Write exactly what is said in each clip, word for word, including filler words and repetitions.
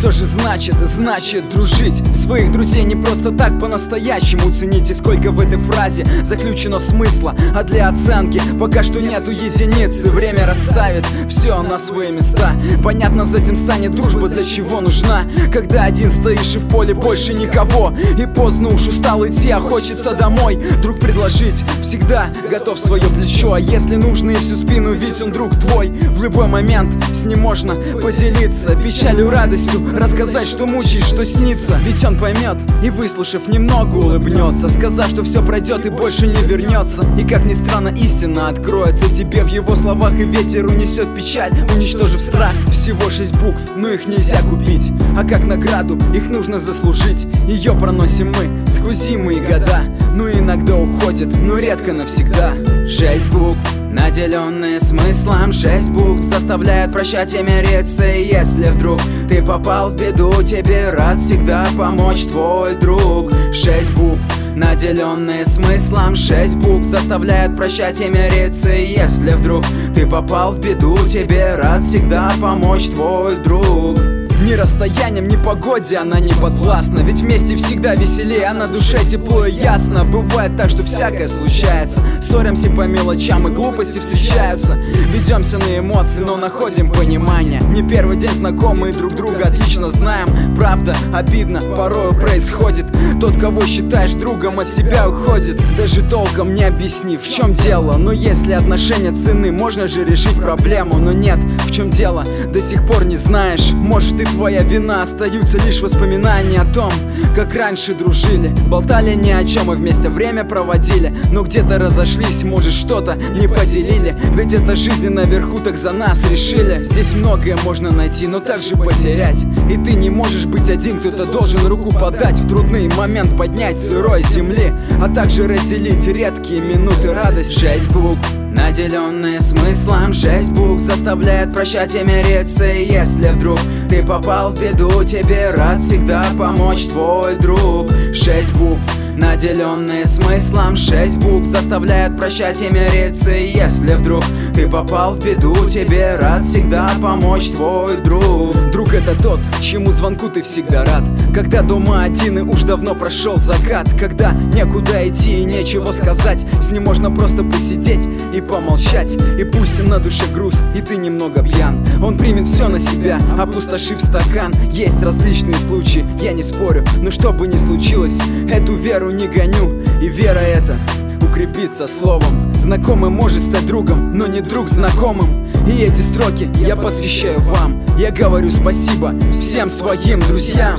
Что же значит? Значит дружить. Своих друзей не просто так, по-настоящему цените, сколько в этой фразе заключено смысла. А для оценки пока что нету единицы. Время расставит все на свои места. Понятно, затем станет дружба, для чего нужна. Когда один стоишь и в поле больше никого, и поздно уж устал идти, а хочется домой. Друг предложить всегда готов свое плечо, а если нужно и всю спину, ведь он друг твой. В любой момент с ним можно поделиться печалью, радостью, рассказать, что мучаешь, что снится. Ведь он поймет и, выслушав, немного улыбнется, сказав, что все пройдет и больше не вернется. И как ни странно, истина откроется тебе в его словах, и ветер унесет печаль, уничтожив страх. Всего шесть букв, но их нельзя купить, а как награду их нужно заслужить. Ее проносим мы сквозь зимы и года, но иногда уходит, но редко навсегда. Шесть букв, наделенные смыслом, шесть букв заставляют прощать и мириться. И если вдруг ты попал в беду, тебе рад всегда помочь твой друг. Шесть букв, наделенные смыслом, шесть букв заставляют прощать и мириться. И если вдруг ты попал в беду, тебе рад всегда помочь твой друг. Ни расстоянием, ни погоде она не подвластна, ведь вместе всегда веселее, а на душе тепло и ясно. Бывает так, что всякое случается, ссоримся по мелочам и глупости встречаются. Ведемся на эмоции, но находим понимание. Не первый день знакомые друг друга отлично знаем. Правда, обидно порою происходит, тот, кого считаешь другом, от тебя уходит, даже толком не объяснив, в чем дело. Но если отношения ценны, можно же решить проблему. Но нет, в чем дело, до сих пор не знаешь. Может, и твоя вина, остаются лишь воспоминания о том, как раньше дружили, болтали ни о чем и вместе время проводили. Но где-то разошлись, может, что-то не поделили, ведь это жизнь наверху так за нас решили. Здесь многое можно найти, но также потерять. И ты не можешь быть один, кто-то должен руку подать, в трудный момент поднять сырой земли, а также разделить редкие минуты радости. Шесть букв, наделенные смыслом, шесть букв заставляют прощать и мириться. И если вдруг ты попал в беду, тебе рад всегда помочь твой друг. Шесть букв, наделенные смыслом, шесть букв заставляют прощать и мириться. И если вдруг ты попал в беду, тебе рад всегда помочь твой друг. Друг — это тот, чему звонку ты всегда рад, когда дома один и уж давно прошел закат, когда некуда идти и нечего сказать. С ним можно просто посидеть и помолчать, и пусть на душе груз, и ты немного пьян, он примет все на себя, опустошив стакан. Есть различные случаи, я не спорю, но что бы ни случилось, эту веру не гоню. И вера эта укрепится словом. Знакомый может стать другом, но не друг знакомым. И эти строки я посвящаю вам. Я говорю спасибо всем своим друзьям.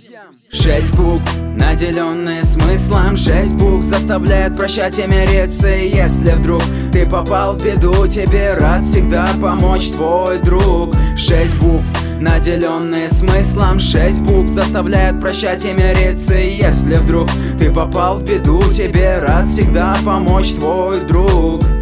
Шесть букв, наделенные смыслом, шесть букв заставляют прощать и мириться. И если вдруг ты попал в беду, тебе рад всегда помочь твой друг. Шесть букв, наделенные смыслом, шесть букв заставляют прощать и мириться. И если вдруг ты попал в беду, тебе рад всегда помочь твой друг.